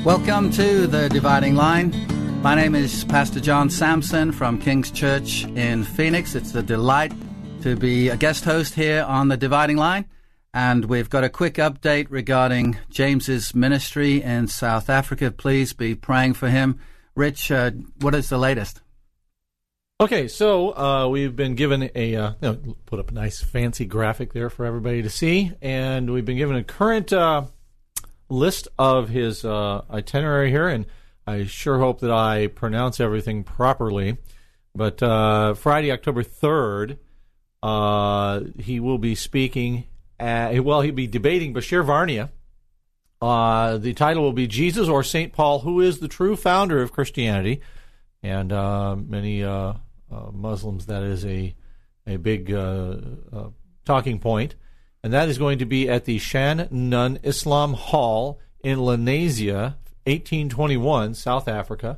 Welcome to The Dividing Line. My name is Pastor John Sampson from King's Church in Phoenix. It's a delight to be a guest host here on The Dividing Line. And we've got a quick update regarding James's ministry in South Africa. Please be praying for him. Rich, what is the latest? Okay, so we've been given put up a nice fancy graphic there for everybody to see. And we've been given a current list of his itinerary here, and I sure hope that I pronounce everything properly. But Friday, October 3rd, he will be speaking, he'll be debating Bashir Varnia. The title will be Jesus or St. Paul, Who is the True Founder of Christianity? And many Muslims, that is a big talking point. And that is going to be at the Shan Nun Islam Hall in Lenasia, 1821, South Africa.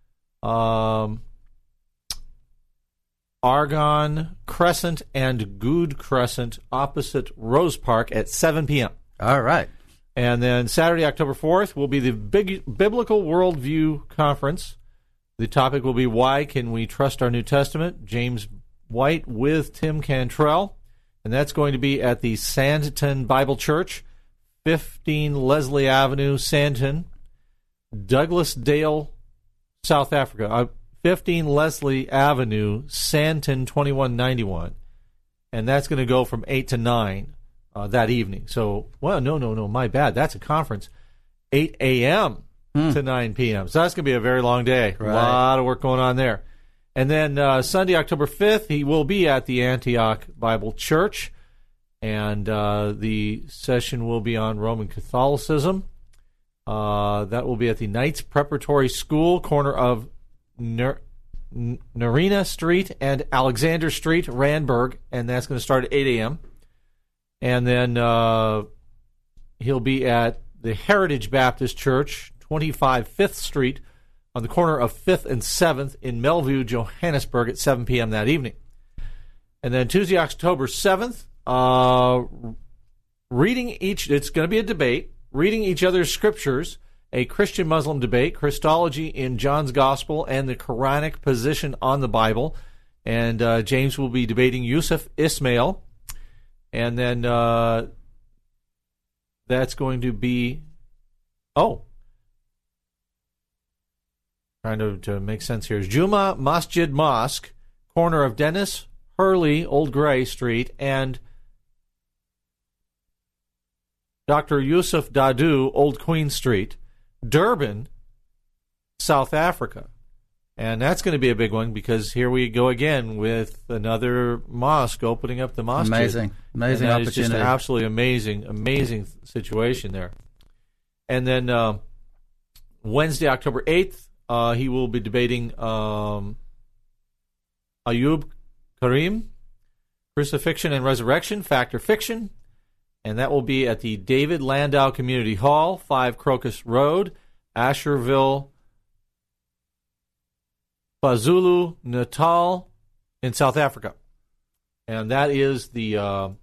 Argonne Crescent and Good Crescent opposite Rose Park at 7 p.m. All right. And then Saturday, October 4th, will be the Biblical Worldview Conference. The topic will be Why Can We Trust Our New Testament? James White with Tim Cantrell. And that's going to be at the Sandton Bible Church, 15 Leslie Avenue, Sandton, Douglasdale, South Africa. 15 Leslie Avenue, Sandton, 2191. And that's going to go from 8 to 9 that evening. So, no, my bad. That's a conference. 8 a.m. to 9 p.m. So that's going to be a very long day. Right. A lot of work going on there. And then Sunday, October 5th, he will be at the Antioch Bible Church, and the session will be on Roman Catholicism. That will be at the Knights Preparatory School, corner of Narina Street and Alexander Street, Randburg, and that's going to start at 8 a.m. And then he'll be at the Heritage Baptist Church, 25 5th Street, on the corner of 5th and 7th in Melville, Johannesburg at 7 p.m. that evening. And then Tuesday, October 7th, it's going to be a debate, reading each other's scriptures, a Christian-Muslim debate, Christology in John's Gospel, and the Quranic position on the Bible. And James will be debating Yusuf Ismail. And then that's going to be... trying to make sense here. Juma Masjid Mosque, corner of Dennis Hurley, Old Grey Street, and Dr. Yusuf Dadu, Old Queen Street, Durban, South Africa. And that's going to be a big one because here we go again with another mosque opening up the mosque. Amazing opportunity. It's just an absolutely amazing situation there. And then Wednesday, October 8th, he will be debating Ayub Karim, Crucifixion and Resurrection, Fact or Fiction, and that will be at the David Landau Community Hall, 5 Crocus Road, Asherville, KwaZulu Natal in South Africa. And that is the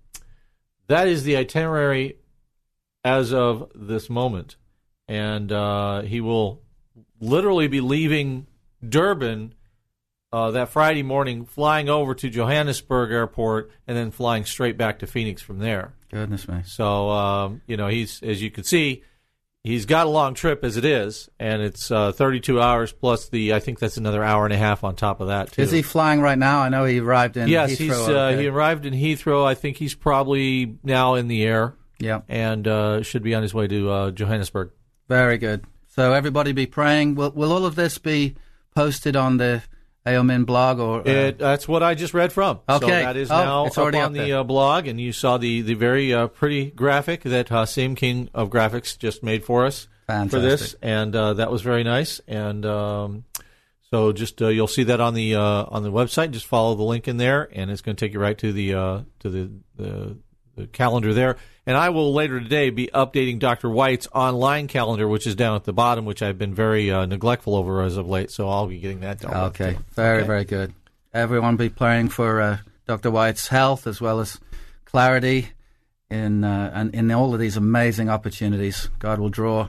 itinerary as of this moment. And he will literally be leaving Durban that Friday morning, flying over to Johannesburg Airport, and then flying straight back to Phoenix from there. Goodness me. So, he's, as you can see, he's got a long trip as it is, and it's 32 hours plus I think that's another hour and a half on top of that, too. Is he flying right now? I know he arrived in Heathrow. He arrived in Heathrow. I think he's probably now in the air. Yeah. And should be on his way to Johannesburg. Very good. So everybody be praying. Will all of this be posted on the AOMIN blog? Or that's what I just read from. Okay. So that is now it's up on the blog, and you saw the very pretty graphic that Hasim King of Graphics just made for us. Fantastic. For this, and that was very nice. And so just you'll see that on the website. Just follow the link in there, and it's going to take you right to the calendar there. And I will later today be updating Dr. White's online calendar, which is down at the bottom, which I've been very neglectful over as of late. So I'll be getting that done. Okay. Very good. Everyone be praying for Dr. White's health as well as clarity in all of these amazing opportunities. God will draw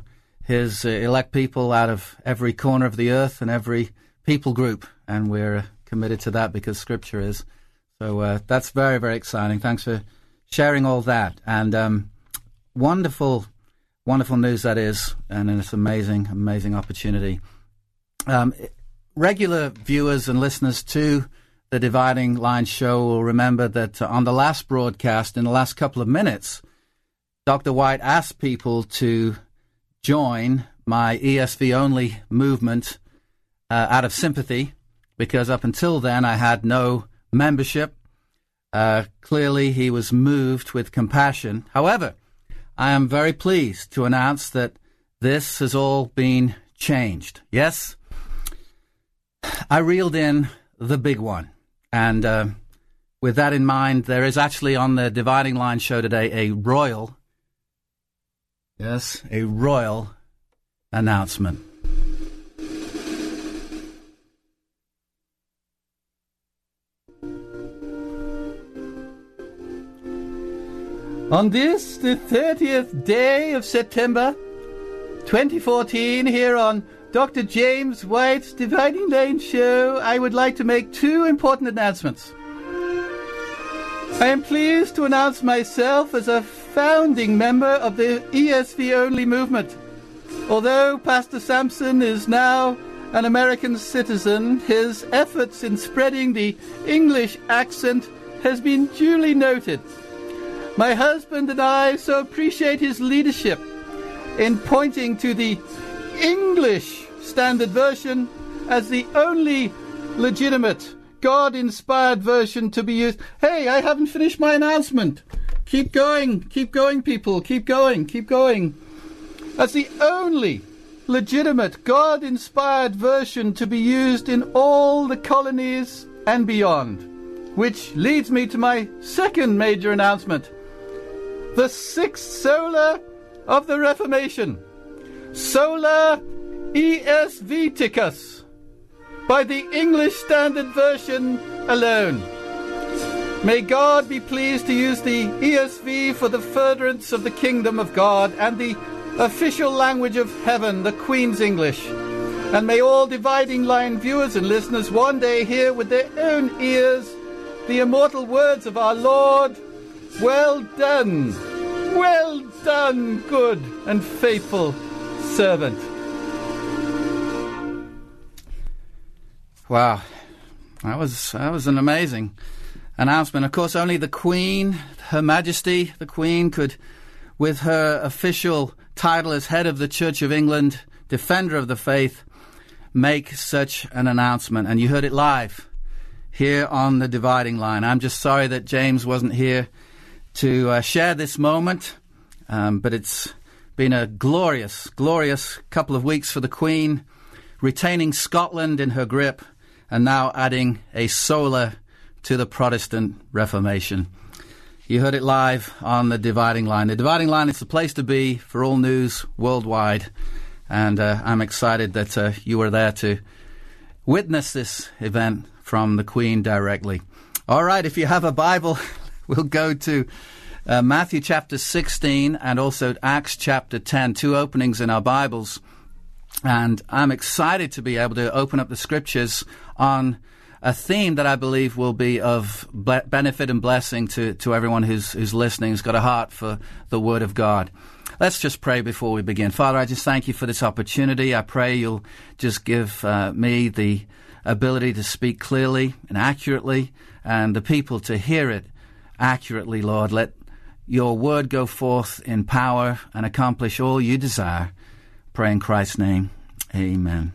his elect people out of every corner of the earth and every people group, and we're committed to that because Scripture is. So that's very, very exciting. Thanks for sharing all that. And wonderful, wonderful news that is, and it's amazing, amazing opportunity. Regular viewers and listeners to the Dividing Line show will remember that on the last broadcast, in the last couple of minutes, Dr. White asked people to join my ESV-only movement out of sympathy, because up until then I had no membership. Clearly he was moved with compassion. However, I am very pleased to announce that this has all been changed. Yes, I reeled in the big one. And with that in mind, there is actually on the Dividing Line show today a royal announcement. On this, the 30th day of September, 2014, here on Dr. James White's Dividing Line show, I would like to make two important announcements. I am pleased to announce myself as a founding member of the ESV-only movement. Although Pastor Sampson is now an American citizen, his efforts in spreading the English accent has been duly noted. My husband and I so appreciate his leadership in pointing to the English Standard Version as the only legitimate, God-inspired version to be used. Hey, I haven't finished my announcement. Keep going, people, keep going. As the only legitimate, God-inspired version to be used in all the colonies and beyond. Which leads me to my second major announcement. The sixth sola of the Reformation, Sola ESVticus, by the English Standard Version alone. May God be pleased to use the ESV for the furtherance of the kingdom of God and the official language of heaven, the Queen's English. And may all Dividing Line viewers and listeners one day hear with their own ears the immortal words of our Lord, well done, good and faithful servant. Wow, that was an amazing announcement. Of course, only the Queen, Her Majesty, the Queen, could, with her official title as head of the Church of England, defender of the faith, make such an announcement. And you heard it live here on the Dividing Line. I'm just sorry that James wasn't here to share this moment, but it's been a glorious, glorious couple of weeks for the Queen, retaining Scotland in her grip and now adding a sola to the Protestant Reformation. You heard it live on the Dividing Line. The Dividing Line is the place to be for all news worldwide, and I'm excited that you were there to witness this event from the Queen directly. All right, if you have a Bible, we'll go to Matthew chapter 16 and also Acts chapter 10, two openings in our Bibles. And I'm excited to be able to open up the Scriptures on a theme that I believe will be of benefit and blessing to everyone who's listening, who's got a heart for the Word of God. Let's just pray before we begin. Father, I just thank you for this opportunity. I pray you'll just give me the ability to speak clearly and accurately, and the people to hear it accurately, Lord. Let your word go forth in power and accomplish all you desire. Pray in Christ's name. Amen.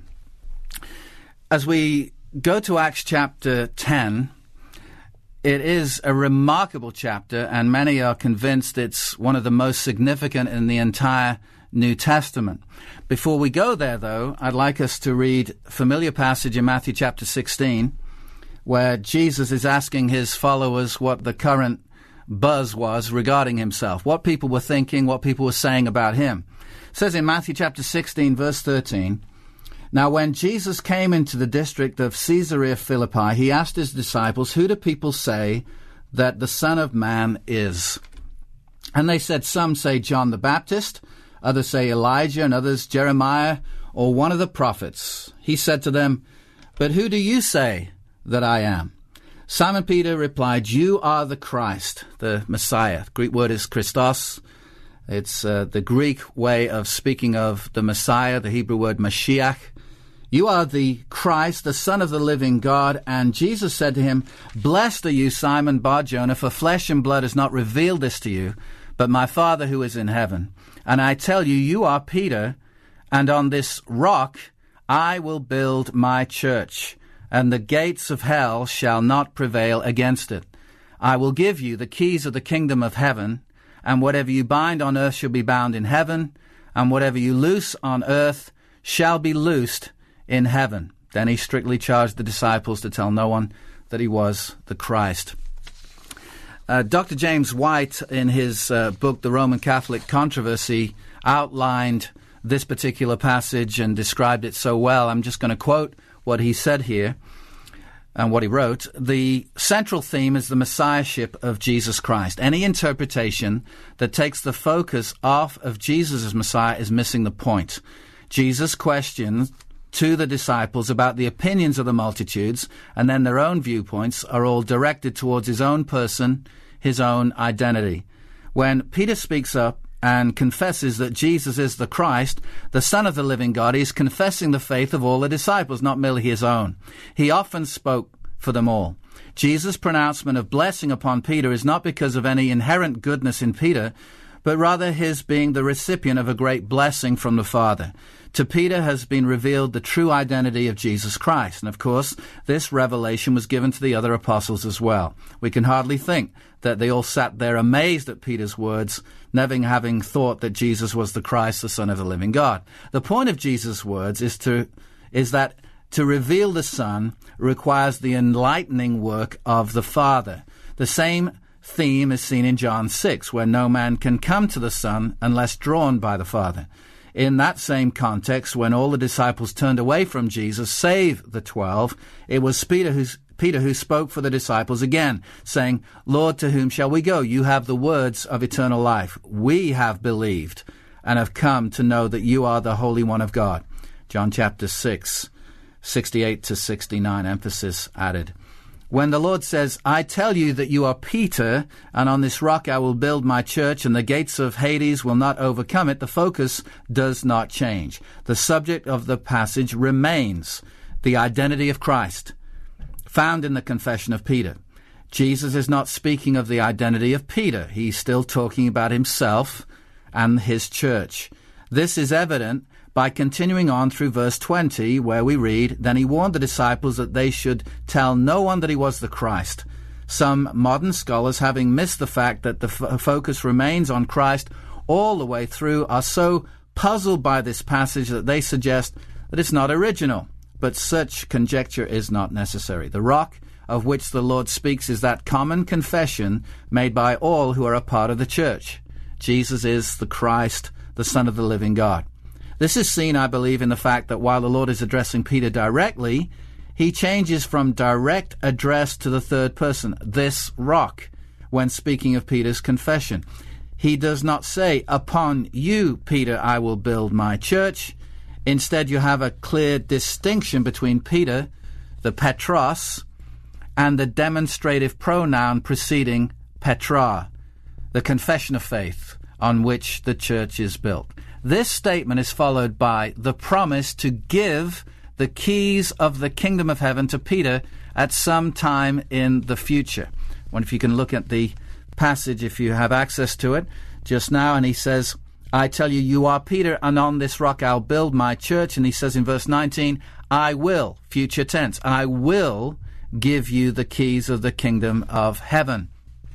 As we go to Acts chapter 10, it is a remarkable chapter, and many are convinced it's one of the most significant in the entire New Testament. Before we go there, though, I'd like us to read a familiar passage in Matthew chapter 16, where Jesus is asking his followers what the current buzz was regarding himself, what people were thinking, what people were saying about him. It says in Matthew chapter 16, verse 13, "Now when Jesus came into the district of Caesarea Philippi, he asked his disciples, 'Who do people say that the Son of Man is?' And they said, 'Some say John the Baptist, Others say Elijah, and others Jeremiah, or one of the prophets. He said to them, "But who do you say that I am?" Simon Peter replied, "You are the Christ," the Messiah. The Greek word is Christos. It's the Greek way of speaking of the Messiah, the Hebrew word Mashiach. "You are the Christ, the Son of the living God." And Jesus said to him, "Blessed are you, Simon Bar-Jonah, for flesh and blood has not revealed this to you, but my Father who is in heaven. And I tell you, you are Peter, and on this rock I will build my church, and the gates of hell shall not prevail against it. I will give you the keys of the kingdom of heaven, and whatever you bind on earth shall be bound in heaven, and whatever you loose on earth shall be loosed in heaven." Then he strictly charged the disciples to tell no one that he was the Christ. Dr. James White, in his book, The Roman Catholic Controversy, outlined this particular passage and described it so well. I'm just going to quote what he said here and what he wrote. "The central theme is the messiahship of Jesus Christ. Any interpretation that takes the focus off of Jesus as Messiah is missing the point. Jesus' questions to the disciples about the opinions of the multitudes, and then their own viewpoints, are all directed towards his own person, his own identity. When Peter speaks up and confesses that Jesus is the Christ, the Son of the living God, he is confessing the faith of all the disciples, not merely his own. He often spoke for them all. Jesus' pronouncement of blessing upon Peter is not because of any inherent goodness in Peter, but rather his being the recipient of a great blessing from the Father. To Peter has been revealed the true identity of Jesus Christ. And of course, this revelation was given to the other apostles as well. We can hardly think that they all sat there amazed at Peter's words, never having thought that Jesus was the Christ, the Son of the living God. The point of Jesus' words is that to reveal the Son requires the enlightening work of the Father. The same theme is seen in John 6, where no man can come to the Son unless drawn by the Father. In that same context, when all the disciples turned away from Jesus, save the 12, it was Peter who spoke for the disciples again, saying, "Lord, to whom shall we go? You have the words of eternal life. We have believed and have come to know that you are the Holy One of God." John chapter 6, 68 to 69, emphasis added. When the Lord says, "I tell you that you are Peter, and on this rock I will build my church, and the gates of Hades will not overcome it," the focus does not change. The subject of the passage remains the identity of Christ, found in the confession of Peter. Jesus is not speaking of the identity of Peter. He's still talking about himself and his church. This is evident by continuing on through verse 20, where we read, "Then he warned the disciples that they should tell no one that he was the Christ." Some modern scholars, having missed the fact that the focus remains on Christ all the way through, are so puzzled by this passage that they suggest that it's not original. But such conjecture is not necessary. The rock of which the Lord speaks is that common confession made by all who are a part of the church. Jesus is the Christ, the Son of the living God. This is seen, I believe, in the fact that while the Lord is addressing Peter directly, he changes from direct address to the third person, "this rock," when speaking of Peter's confession. He does not say, "Upon you, Peter, I will build my church." Instead, you have a clear distinction between Peter, the Petros, and the demonstrative pronoun preceding Petra, the confession of faith on which the church is built. This statement is followed by the promise to give the keys of the kingdom of heaven to Peter at some time in the future. I wonder if you can look at the passage, if you have access to it, just now. And he says, "I tell you, you are Peter, and on this rock I'll build my church." And he says in verse 19, "I will," future tense, "I will give you the keys of the kingdom of heaven."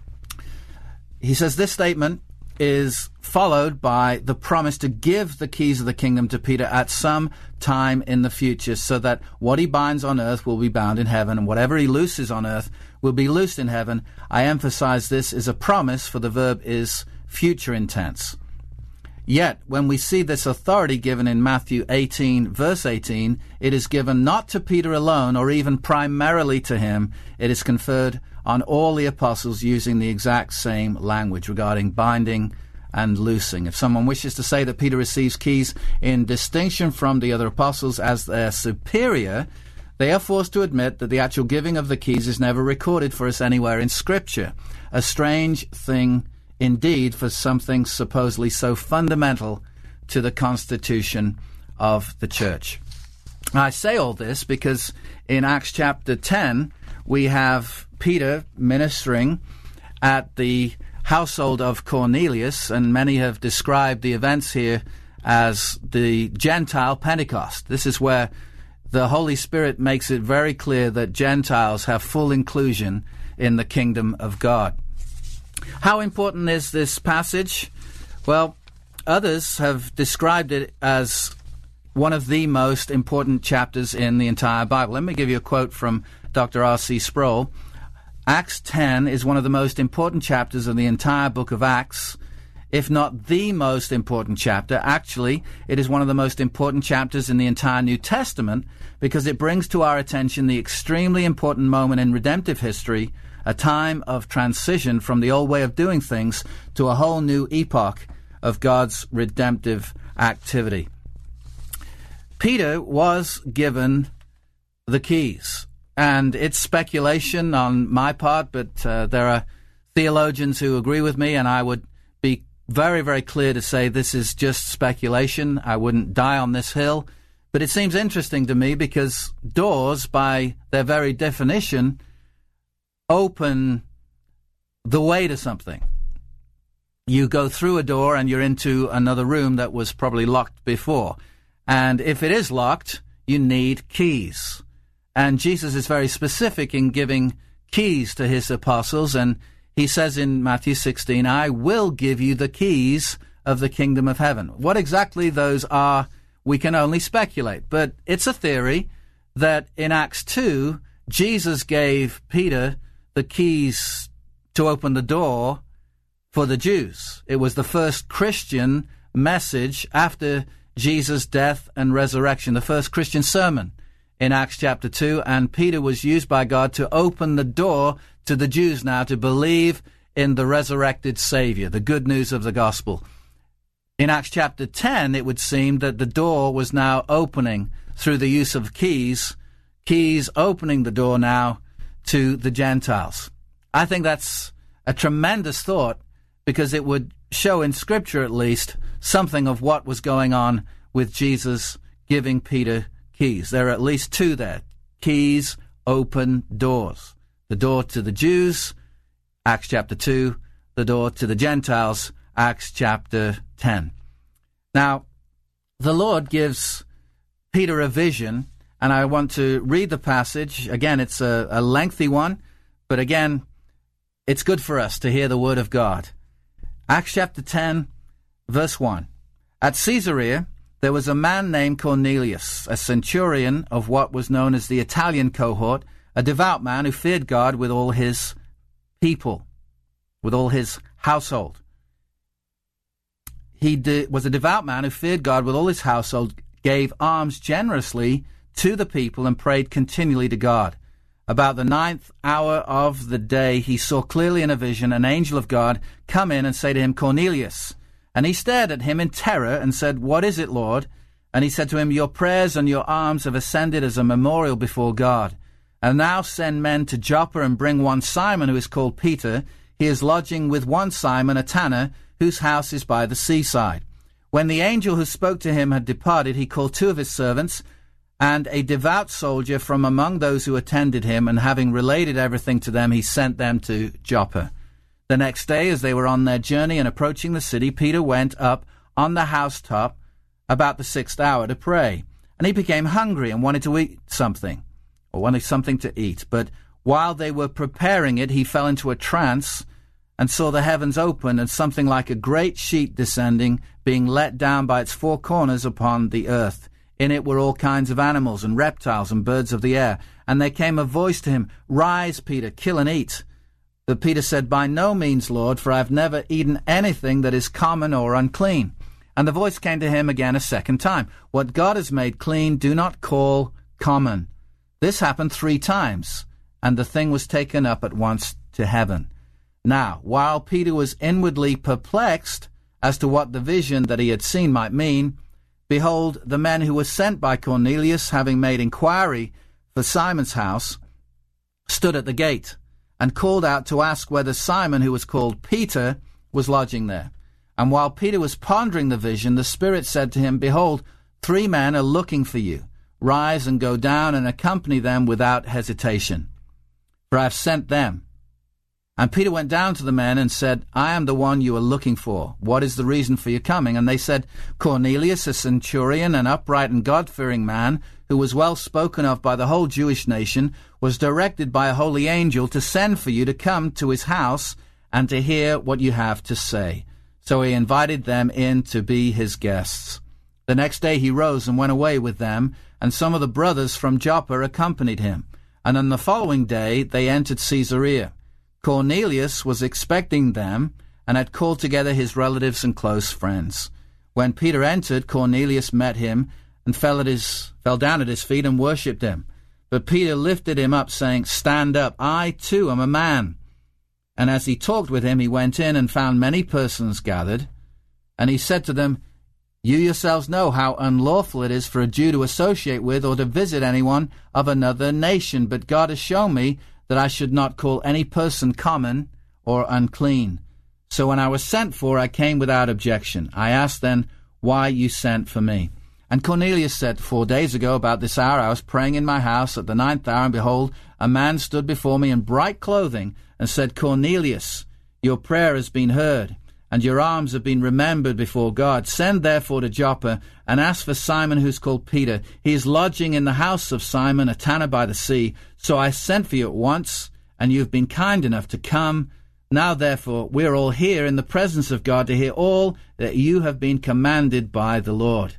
He says this statement is followed by the promise to give the keys of the kingdom to Peter at some time in the future, so that what he binds on earth will be bound in heaven, and whatever he looses on earth will be loosed in heaven. I emphasize this is a promise, for the verb is future intense. Yet, when we see this authority given in Matthew 18, verse 18, it is given not to Peter alone, or even primarily to him. It is conferred on all the apostles, using the exact same language regarding binding and loosing. If someone wishes to say that Peter receives keys in distinction from the other apostles as their superior, they are forced to admit that the actual giving of the keys is never recorded for us anywhere in Scripture. A strange thing indeed for something supposedly so fundamental to the constitution of the church. I say all this because in Acts chapter 10, we have Peter ministering at the household of Cornelius, and many have described the events here as the Gentile Pentecost. This is where the Holy Spirit makes it very clear that Gentiles have full inclusion in the kingdom of God. How important is this passage? Well, others have described it as one of the most important chapters in the entire Bible. Let me give you a quote from Dr. R.C. Sproul. Acts 10 is one of the most important chapters of the entire book of Acts, if not the most important chapter. Actually, it is one of the most important chapters in the entire New Testament because it brings to our attention the extremely important moment in redemptive history, a time of transition from the old way of doing things to a whole new epoch of God's redemptive activity. Peter was given the keys, and it's speculation on my part, but there are theologians who agree with me, and I would be very, very clear to say this is just speculation. I wouldn't die on this hill, but it seems interesting to me because doors, by their very definition, open the way to something. You go through a door and you're into another room that was probably locked before. And if it is locked, you need keys. And Jesus is very specific in giving keys to his apostles. And he says in Matthew 16, I will give you the keys of the kingdom of heaven. What exactly those are, we can only speculate. But it's a theory that in Acts 2, Jesus gave Peter the keys to open the door for the Jews. It was the first Christian message after Jesus' death and resurrection, the first Christian sermon in Acts chapter 2, and Peter was used by God to open the door to the Jews now to believe in the resurrected Savior, the good news of the gospel. In Acts chapter 10, it would seem that the door was now opening through the use of keys opening the door now to the Gentiles. I think that's a tremendous thought because it would show in Scripture at least something of what was going on with Jesus giving Peter keys. There are at least two there. Keys open doors. The door to the Jews, Acts chapter 2. The door to the Gentiles, Acts chapter 10. Now, the Lord gives Peter a vision, and I want to read the passage. Again, it's a lengthy one, but again, it's good for us to hear the word of God. Acts chapter 10, verse 1. At Caesarea, there was a man named Cornelius, a centurion of what was known as the Italian cohort, a devout man who feared God with all his people, with all his household. He was a devout man who feared God with all his household, gave alms generously to the people, and prayed continually to God. About the 9th hour of the day, he saw clearly in a vision an angel of God come in and say to him, Cornelius. And he stared at him in terror and said, What is it, Lord? And he said to him, Your prayers and your alms have ascended as a memorial before God. And now send men to Joppa and bring one Simon, who is called Peter. He is lodging with one Simon, a tanner, whose house is by the seaside. When the angel who spoke to him had departed, he called two of his servants, and a devout soldier from among those who attended him, and having related everything to them, he sent them to Joppa. The next day, as they were on their journey and approaching the city, Peter went up on the housetop about the 6th hour to pray. And he became hungry and wanted to eat something, or wanted something to eat. But while they were preparing it, he fell into a trance and saw the heavens open and something like a great sheet descending, being let down by its four corners upon the earth. In it were all kinds of animals and reptiles and birds of the air. And there came a voice to him, Rise, Peter, kill and eat. But Peter said, By no means, Lord, for I have never eaten anything that is common or unclean. And the voice came to him again a second time. What God has made clean, do not call common. This happened 3 times, and the thing was taken up at once to heaven. Now, while Peter was inwardly perplexed as to what the vision that he had seen might mean, behold, the men who were sent by Cornelius, having made inquiry for Simon's house, stood at the gate, and called out to ask whether Simon, who was called Peter, was lodging there. And while Peter was pondering the vision, the Spirit said to him, Behold, 3 men are looking for you. Rise and go down and accompany them without hesitation, for I have sent them. And Peter went down to the men and said, I am the one you are looking for. What is the reason for your coming? And they said, Cornelius, a centurion, an upright and God-fearing man, who was well spoken of by the whole Jewish nation, was directed by a holy angel to send for you to come to his house and to hear what you have to say. So he invited them in to be his guests. The next day he rose and went away with them, and some of the brothers from Joppa accompanied him. And on the following day they entered Caesarea. Cornelius was expecting them, and had called together his relatives and close friends. When Peter entered, Cornelius met him, and fell down at his feet and worshipped him. But Peter lifted him up, saying, Stand up, I too am a man. And as he talked with him, he went in and found many persons gathered. And he said to them, You yourselves know how unlawful it is for a Jew to associate with or to visit anyone of another nation. But God has shown me that I should not call any person common or unclean. So when I was sent for, I came without objection. I asked then why you sent for me. And Cornelius said, 4 days ago, about this hour, I was praying in my house at the 9th hour, and behold, a man stood before me in bright clothing, and said, Cornelius, your prayer has been heard, and your alms have been remembered before God. Send therefore to Joppa, and ask for Simon, who's called Peter. He is lodging in the house of Simon, a tanner by the sea. So I sent for you at once, and you have been kind enough to come. Now therefore we are all here in the presence of God to hear all that you have been commanded by the Lord.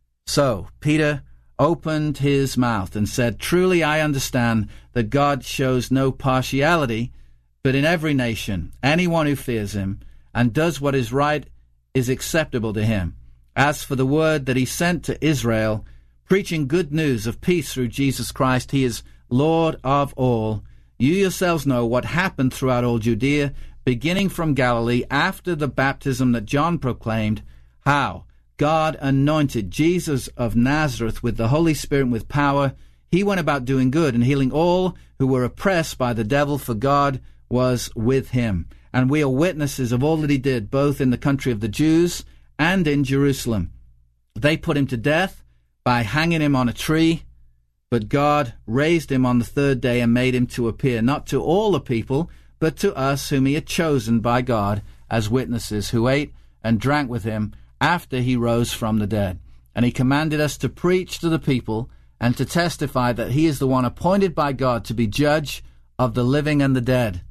So Peter opened his mouth and said, Truly I understand that God shows no partiality, but in every nation, anyone who fears him and does what is right is acceptable to him. As for the word that he sent to Israel, preaching good news of peace through Jesus Christ, he is Lord of all. You yourselves know what happened throughout all Judea, beginning from Galilee after the baptism that John proclaimed, how God anointed Jesus of Nazareth with the Holy Spirit and with power. He went about doing good and healing all who were oppressed by the devil, for God was with him. And we are witnesses of all that he did, both in the country of the Jews and in Jerusalem. They put him to death by hanging him on a tree, but God raised him on the 3rd day and made him to appear, not to all the people, but to us whom he had chosen by God as witnesses, who ate and drank with him after he rose from the dead. And he commanded us to preach to the people and to testify that he is the one appointed by God to be judge of the living and the dead.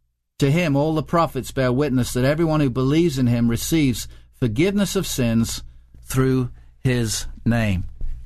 To him all the prophets bear witness that everyone who believes in him receives forgiveness of sins through his name.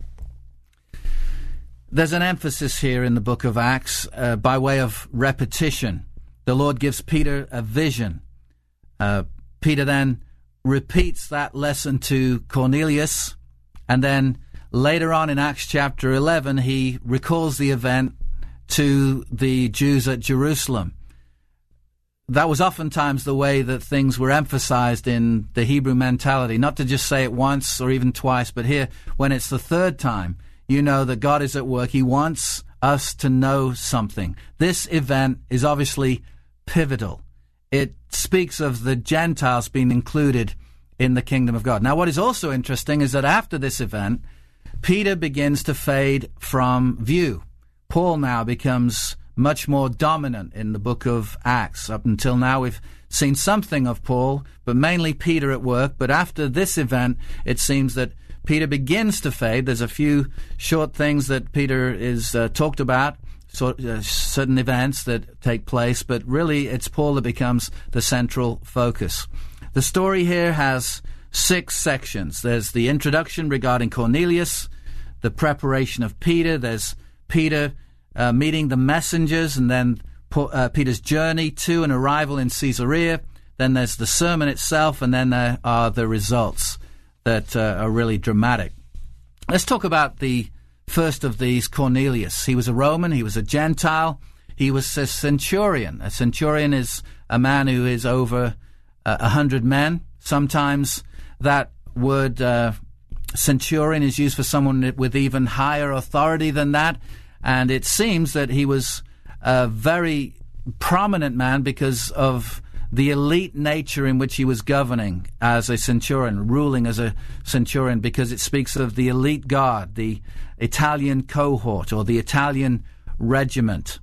There's an emphasis here in the book of Acts by way of repetition. The Lord gives Peter a vision. Peter then repeats that lesson to Cornelius, and then later on in Acts chapter 11, he recalls the event to the Jews at Jerusalem. That was oftentimes the way that things were emphasized in the Hebrew mentality, not to just say it once or even twice, but here, when it's the 3rd time, you know that God is at work. He wants us to know something. This event is obviously pivotal. It speaks of the Gentiles being included in the kingdom of God. Now, what is also interesting is that after this event, Peter begins to fade from view. Paul now becomes much more dominant in the book of Acts. Up until now, we've seen something of Paul, but mainly Peter at work. But after this event, it seems that Peter begins to fade. There's a few short things that Peter is talked about, certain events that take place, but really it's Paul that becomes the central focus. The story here has 6 sections. There's the introduction regarding Cornelius, the preparation of Peter, there's Peter meeting the messengers, and then Peter's journey to and arrival in Caesarea. Then there's the sermon itself, and then there are the results that are really dramatic. Let's talk about the first of these, Cornelius. He was a Roman, he was a Gentile, he was a centurion. A centurion is a man who is over 100 men, Sometimes that word centurion is used for someone with even higher authority than that. And it seems that he was a very prominent man because of the elite nature in which he was governing as a centurion, ruling as a centurion, because it speaks of the elite guard, the Italian cohort or the Italian regiment.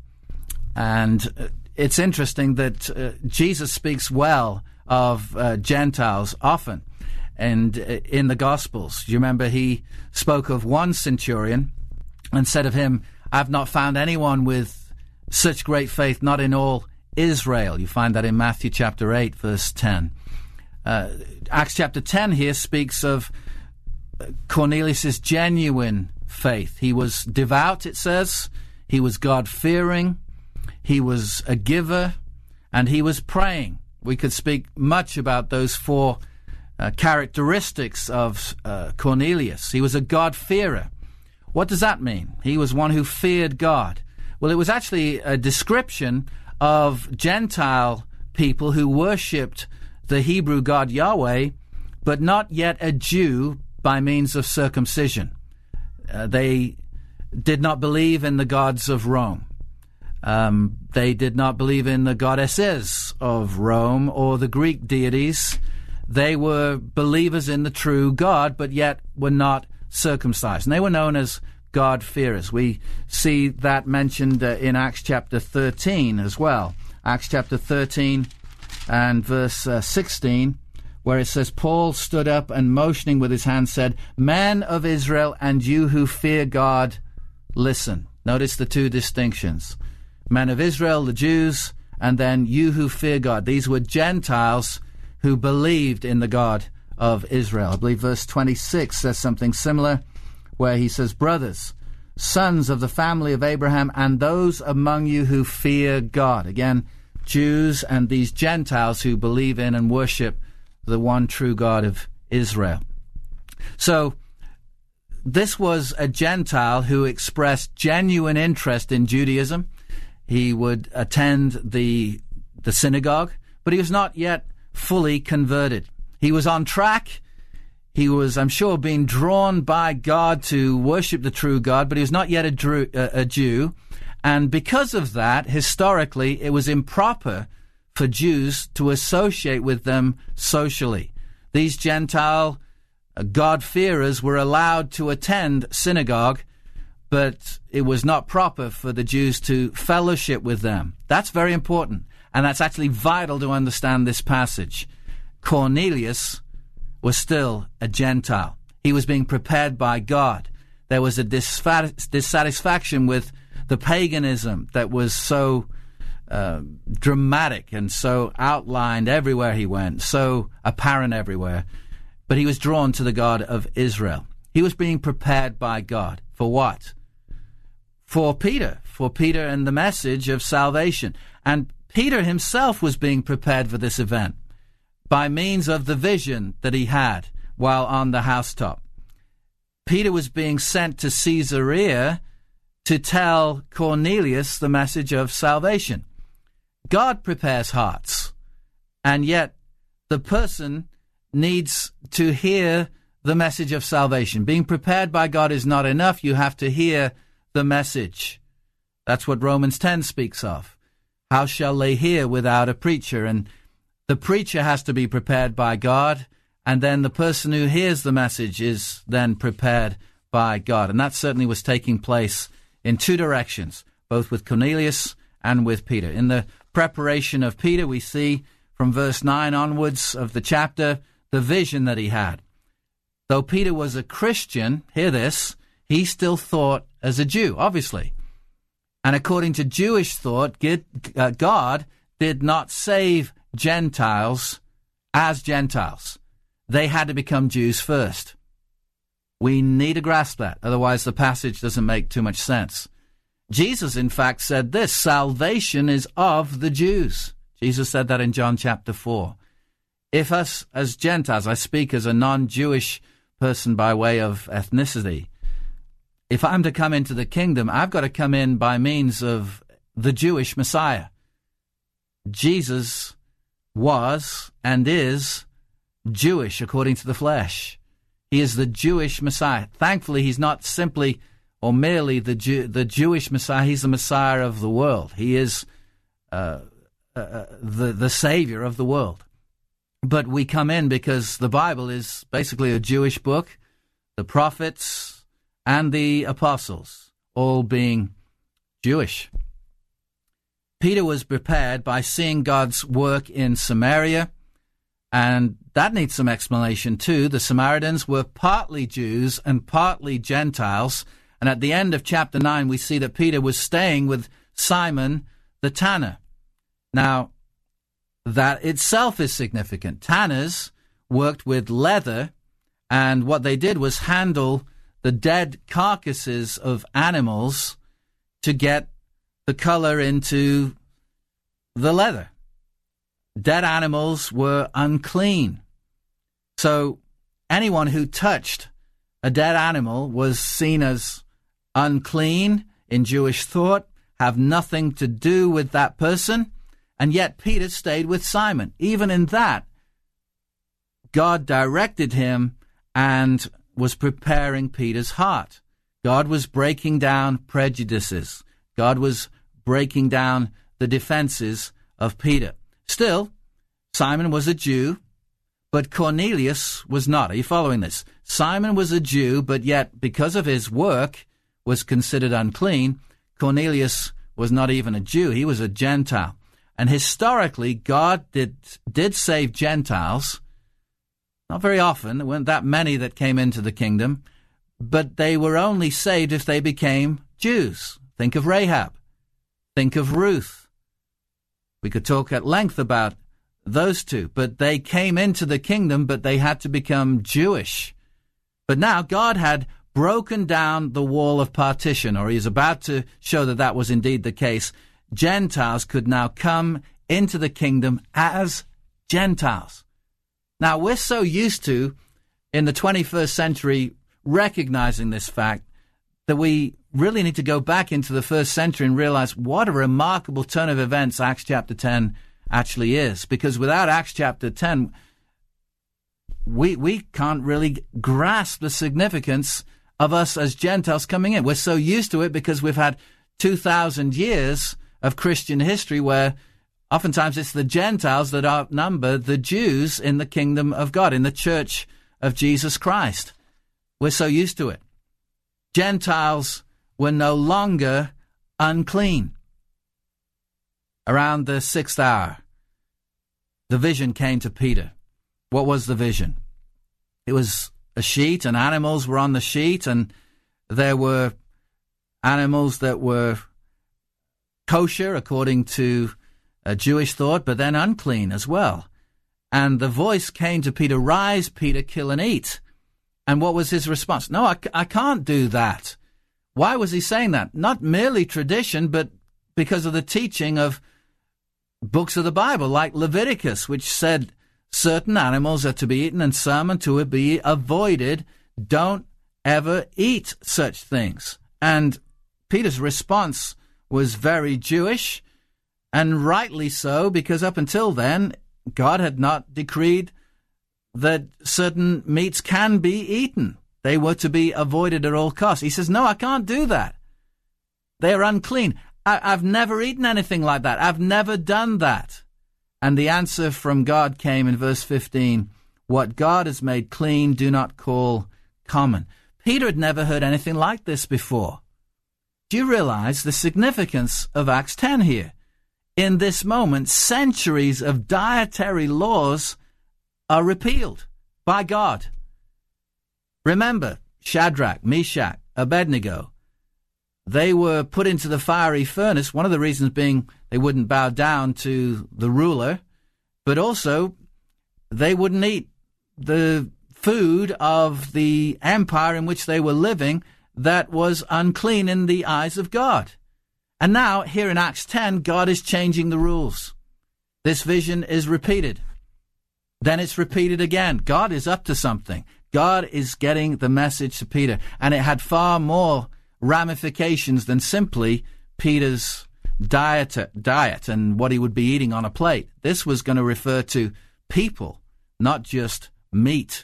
And it's interesting that Jesus speaks well of Gentiles often, and in the Gospels. You remember he spoke of one centurion and said of him, "I've not found anyone with such great faith, not in all Israel." You find that in Matthew chapter 8, verse 10. Acts chapter 10 here speaks of Cornelius' genuine faith. He was devout, it says. He was God-fearing. He was a giver. And he was praying. We could speak much about those four characteristics of Cornelius. He was a God-fearer. What does that mean? He was one who feared God. Well, it was actually a description of Gentile people who worshipped the Hebrew God Yahweh, but not yet a Jew by means of circumcision. They did not believe in the gods of Rome. They did not believe in the goddesses of Rome or the Greek deities. They were believers in the true God, but yet were not circumcised. And they were known as God-fearers. We see that mentioned in Acts chapter 13 as well. Acts chapter 13 and verse 16, where it says, Paul stood up and motioning with his hand said, "Men of Israel, and you who fear God, listen." Notice the two distinctions. Men of Israel, the Jews, and then you who fear God. These were Gentiles who believed in the God of Israel. I believe verse 26 says something similar, where he says, "Brothers, sons of the family of Abraham, and those among you who fear God." Again, Jews and these Gentiles who believe in and worship the one true God of Israel. So, this was a Gentile who expressed genuine interest in Judaism. He would attend the synagogue, but he was not yet fully converted. He was on track. He was, I'm sure, being drawn by God to worship the true God, but he was not yet a Jew. And because of that, historically, it was improper for Jews to associate with them socially. These Gentile God-fearers were allowed to attend synagogue, but it was not proper for the Jews to fellowship with them. That's very important, and that's actually vital to understand this passage. Cornelius was still a Gentile. He was being prepared by God. There was a dissatisfaction with the paganism that was so dramatic and so outlined everywhere he went, so apparent everywhere. But he was drawn to the God of Israel. He was being prepared by God. For what? For Peter and the message of salvation. And Peter himself was being prepared for this event by means of the vision that he had while on the housetop. Peter was being sent to Caesarea to tell Cornelius the message of salvation. God prepares hearts, and yet the person needs to hear the message of salvation. Being prepared by God is not enough. You have to hear the message. That's what Romans 10 speaks of. How shall they hear without a preacher? And the preacher has to be prepared by God, and then the person who hears the message is then prepared by God. And that certainly was taking place in two directions, both with Cornelius and with Peter. In the preparation of Peter, we see from verse 9 onwards of the chapter the vision that he had. Though Peter was a Christian, hear this, he still thought as a Jew, obviously. And according to Jewish thought, God did not save Gentiles as Gentiles. They had to become Jews first. We need to grasp that, otherwise the passage doesn't make too much sense. Jesus, in fact, said this, salvation is of the Jews. Jesus said that in John chapter 4. If us as Gentiles, I speak as a non-Jewish person by way of ethnicity, if I'm to come into the kingdom, I've got to come in by means of the Jewish Messiah. Jesus was and is Jewish according to the flesh. He is the Jewish Messiah. Thankfully, he's not simply or merely the Jewish Messiah. He's the Messiah of the world. He is the Savior of the world. But we come in because the Bible is basically a Jewish book, the prophets and the apostles, all being Jewish. Peter was prepared by seeing God's work in Samaria, and that needs some explanation too. The Samaritans were partly Jews and partly Gentiles, and at the end of chapter 9 we see that Peter was staying with Simon the tanner. Now, that itself is significant. Tanners worked with leather, and what they did was handle the dead carcasses of animals to get the color into the leather. Dead animals were unclean. So anyone who touched a dead animal was seen as unclean in Jewish thought, have nothing to do with that person. And yet Peter stayed with Simon. Even in that, God directed him and was preparing Peter's heart. God was breaking down prejudices. God was breaking down the defenses of Peter. Still, Simon was a Jew, but Cornelius was not. Are you following this? Simon was a Jew, but yet because of his work was considered unclean. Cornelius was not even a Jew. He was a Gentile. And historically, God did save Gentiles. Not very often. There weren't that many that came into the kingdom. But they were only saved if they became Jews. Think of Rahab. Think of Ruth. We could talk at length about those two. But they came into the kingdom, but they had to become Jewish. But now God had broken down the wall of partition, or he is about to show that that was indeed the case. Gentiles could now come into the kingdom as Gentiles. Now, we're so used to, in the 21st century, recognizing this fact that we really need to go back into the first century and realize what a remarkable turn of events Acts chapter 10 actually is. Because without Acts chapter 10, we can't really grasp the significance of us as Gentiles coming in. We're so used to it because we've had 2,000 years of Christian history where oftentimes it's the Gentiles that outnumber the Jews in the kingdom of God, in the church of Jesus Christ. We're so used to it. Gentiles were no longer unclean. Around the 6th hour, the vision came to Peter. What was the vision? It was a sheet, and animals were on the sheet, and there were animals that were kosher according to a Jewish thought, but then unclean as well. And the voice came to Peter, "Rise, Peter, kill and eat." And what was his response? No, I can't do that. Why was he saying that? Not merely tradition, but because of the teaching of books of the Bible, like Leviticus, which said certain animals are to be eaten and some are to be avoided. Don't ever eat such things. And Peter's response was very Jewish, and rightly so, because up until then, God had not decreed that certain meats can be eaten. They were to be avoided at all costs. He says, no, I can't do that. They're unclean. I've never eaten anything like that. I've never done that. And the answer from God came in verse 15, what God has made clean, do not call common. Peter had never heard anything like this before. Do you realize the significance of Acts 10 here? In this moment, centuries of dietary laws are repealed by God. Remember, Shadrach, Meshach, Abednego, they were put into the fiery furnace, one of the reasons being they wouldn't bow down to the ruler, but also they wouldn't eat the food of the empire in which they were living that was unclean in the eyes of God. And now, here in Acts 10, God is changing the rules. This vision is repeated. Then it's repeated again. God is up to something. God is getting the message to Peter. And it had far more ramifications than simply Peter's diet and what he would be eating on a plate. This was going to refer to people, not just meat.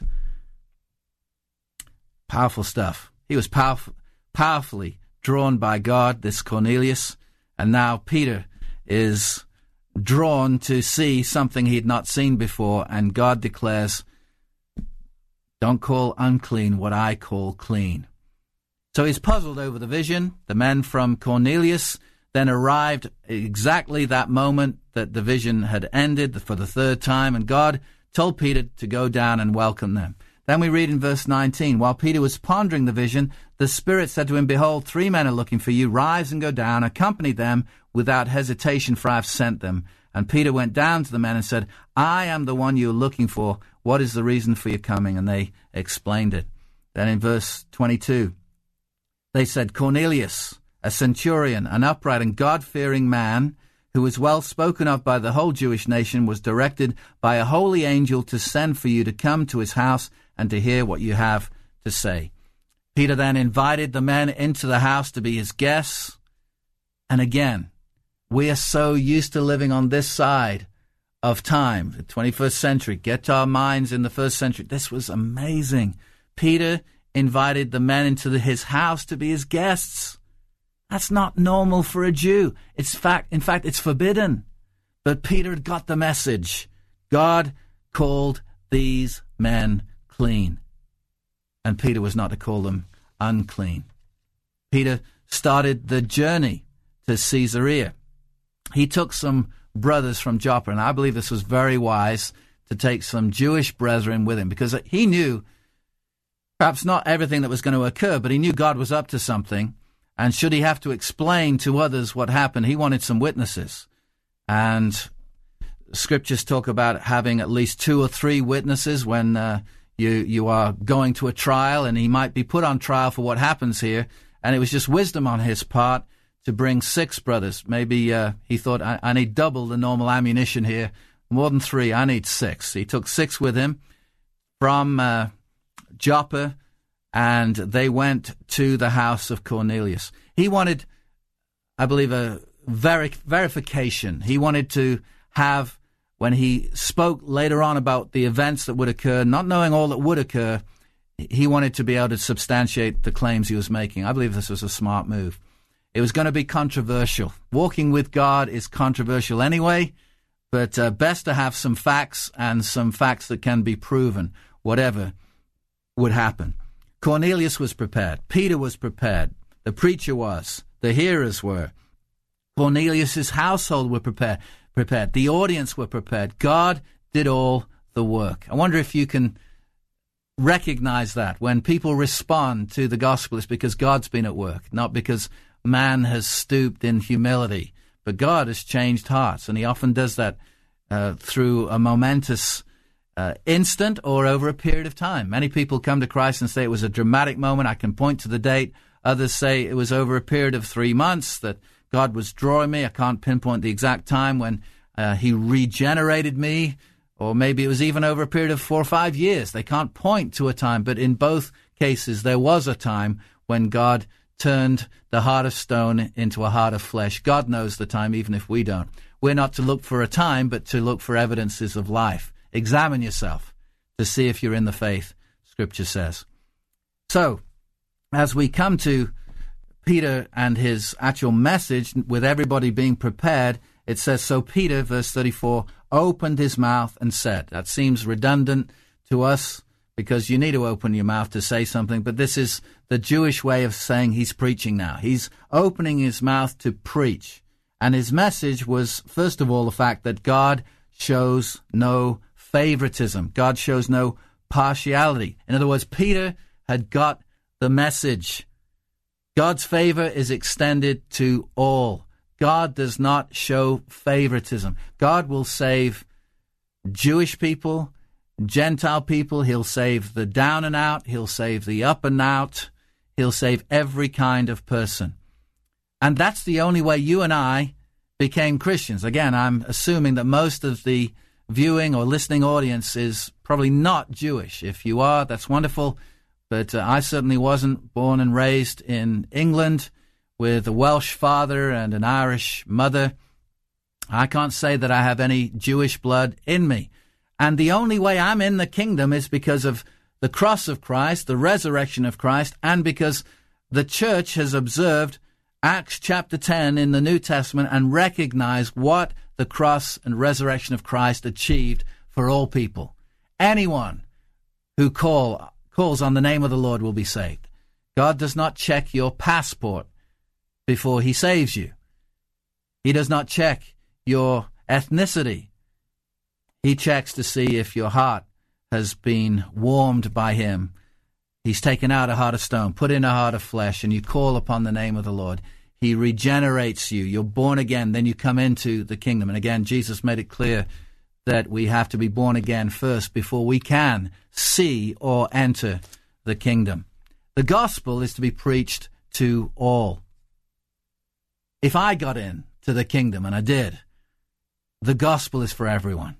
Powerful stuff. He was powerfully drawn by God, this Cornelius, and now Peter is drawn to see something he'd not seen before, and God declares, don't call unclean what I call clean. So he's puzzled over the vision. The men from Cornelius then arrived exactly that moment that the vision had ended for the third time, and God told Peter to go down and welcome them. Then we read in verse 19, while Peter was pondering the vision, the Spirit said to him, behold, 3 men are looking for you. Rise and go down, accompany them without hesitation, for I have sent them. And Peter went down to the men and said, I am the one you are looking for. What is the reason for your coming? And they explained it. Then in verse 22, they said, Cornelius, a centurion, an upright and God-fearing man, who was well spoken of by the whole Jewish nation, was directed by a holy angel to send for you to come to his house and to hear what you have to say. Peter then invited the men into the house to be his guests. And again, we are so used to living on this side of time, the 21st century. Get our minds in the first century. This was amazing. Peter invited the men into his house to be his guests. That's not normal for a Jew. In fact, it's forbidden. But Peter had got the message. God called these men clean, and Peter was not to call them unclean. Peter started the journey to Caesarea. He took some brothers from Joppa, and I believe this was very wise to take some Jewish brethren with him, because he knew perhaps not everything that was going to occur, but he knew God was up to something, and should he have to explain to others what happened, he wanted some witnesses. And scriptures talk about having at least 2 or 3 witnesses when you are going to a trial, and he might be put on trial for what happens here. And it was just wisdom on his part to bring 6 brothers. Maybe he thought, I need double the normal ammunition here. More than 3, I need 6. He took 6 with him from Joppa, and they went to the house of Cornelius. He wanted, I believe, a verification. He wanted to have, when he spoke later on about the events that would occur, not knowing all that would occur, he wanted to be able to substantiate the claims he was making. I believe this was a smart move. It was going to be controversial. Walking with God is controversial anyway, but best to have some facts, and some facts that can be proven, whatever would happen. Cornelius was prepared. Peter was prepared. The preacher was. The hearers were. Cornelius' household were prepared. The audience were prepared. God did all the work. I wonder if you can recognize that when people respond to the gospel, it's because God's been at work, not because man has stooped in humility. But God has changed hearts, and he often does that through a momentous instant or over a period of time. Many people come to Christ and say it was a dramatic moment. I can point to the date. Others say it was over a period of 3 months that God was drawing me. I can't pinpoint the exact time when he regenerated me, or maybe it was even over a period of 4 or 5 years. They can't point to a time, but in both cases there was a time when God turned the heart of stone into a heart of flesh. God knows the time, even if we don't. We're not to look for a time, but to look for evidences of life. Examine yourself to see if you're in the faith, Scripture says. So, as we come to Peter and his actual message, with everybody being prepared, it says, so Peter, verse 34, opened his mouth and said. That seems redundant to us, because you need to open your mouth to say something, but this is the Jewish way of saying he's preaching now. He's opening his mouth to preach. And his message was, first of all, the fact that God shows no favoritism. God shows no partiality. In other words, Peter had got the message. God's favor is extended to all. God does not show favoritism. God will save Jewish people, Gentile people. He'll save the down and out. He'll save the up and out. He'll save every kind of person. And that's the only way you and I became Christians. Again, I'm assuming that most of the viewing or listening audience is probably not Jewish. If you are, that's wonderful. But I certainly wasn't born and raised in England with a Welsh father and an Irish mother. I can't say that I have any Jewish blood in me. And the only way I'm in the kingdom is because of the cross of Christ, the resurrection of Christ, and because the church has observed Acts chapter 10 in the New Testament and recognized what the cross and resurrection of Christ achieved for all people. Anyone who calls on the name of the Lord will be saved. God does not check your passport before he saves you. He does not check your ethnicity. He checks to see if your heart has been warmed by him. He's taken out a heart of stone, put in a heart of flesh, and you call upon the name of the Lord. He regenerates you. You're born again. Then you come into the kingdom. And again, Jesus made it clear that we have to be born again first before we can see or enter the kingdom. The gospel is to be preached to all. If I got in to the kingdom, and I did, the gospel is for everyone.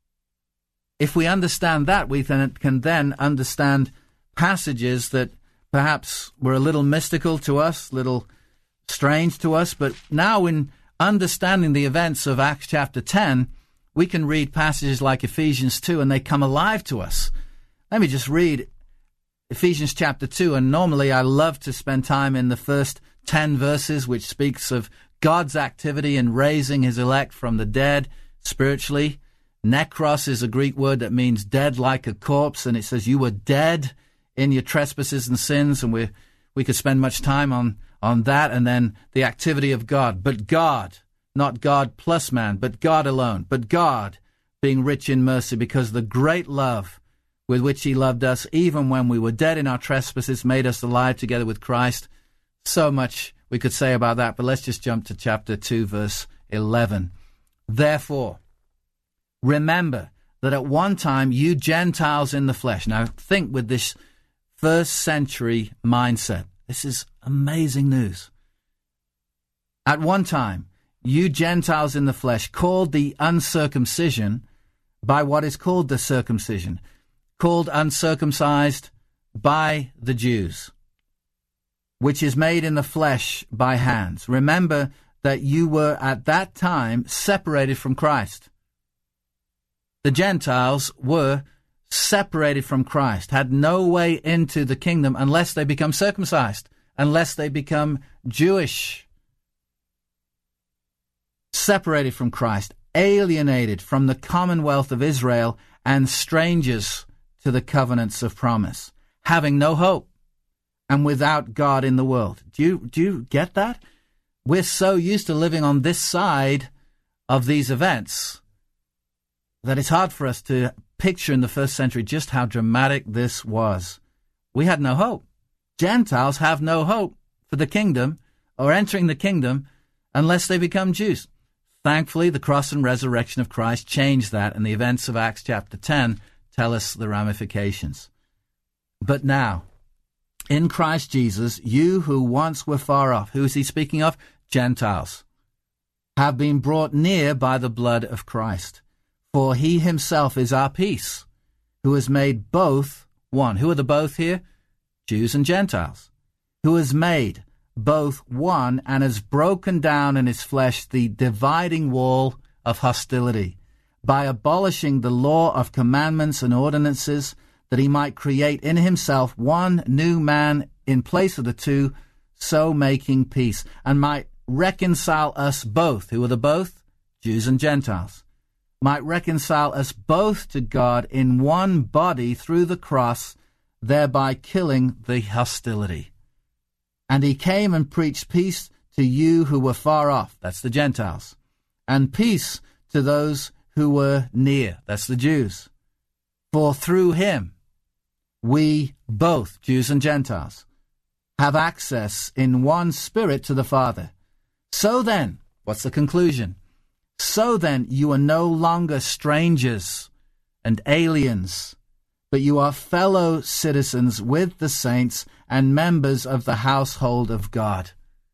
If we understand that, we can then understand passages that perhaps were a little mystical to us, little strange to us, but now in understanding the events of Acts chapter 10, we can read passages like Ephesians 2 and they come alive to us. Let me just read Ephesians chapter 2, and normally I love to spend time in the first 10 verses, which speaks of God's activity in raising his elect from the dead spiritually. Nekros is a Greek word that means dead like a corpse, and it says you were dead in your trespasses and sins, and we could spend much time on that, and then the activity of God. But God, not God plus man, but God alone. But God, being rich in mercy, because the great love with which he loved us, even when we were dead in our trespasses, made us alive together with Christ. So much we could say about that, but let's just jump to chapter 2, verse 11. Therefore, remember that at one time you Gentiles in the flesh. Now think with this first century mindset. This is amazing news. At one time, you Gentiles in the flesh, called the uncircumcision by what is called the circumcision, called uncircumcised by the Jews, which is made in the flesh by hands. Remember that you were at that time separated from Christ. The Gentiles were separated from Christ, had no way into the kingdom unless they become circumcised, unless they become Jewish. Separated from Christ, alienated from the commonwealth of Israel, and strangers to the covenants of promise, having no hope and without God in the world. Do you get that? We're so used to living on this side of these events that it's hard for us to picture in the first century just how dramatic this was. We had no hope. Gentiles have no hope for the kingdom or entering the kingdom unless they become Jews. Thankfully, the cross and resurrection of Christ changed that, and the events of Acts chapter 10 tell us the ramifications. But now, in Christ Jesus, you who once were far off, who is he speaking of? Gentiles, have been brought near by the blood of Christ. For he himself is our peace, who has made both one. Who are the both here? Jews and Gentiles. Who has made both one and has broken down in his flesh the dividing wall of hostility, by abolishing the law of commandments and ordinances, that he might create in himself one new man in place of the two, so making peace, and might reconcile us both. Who are the both? Jews and Gentiles. Might reconcile us both to God in one body through the cross, thereby killing the hostility. And he came and preached peace to you who were far off, that's the Gentiles, and peace to those who were near, that's the Jews. For through him, we both, Jews and Gentiles, have access in one spirit to the Father. So then, what's the conclusion? So then, you are no longer strangers and aliens, but you are fellow citizens with the saints and members of the household of God.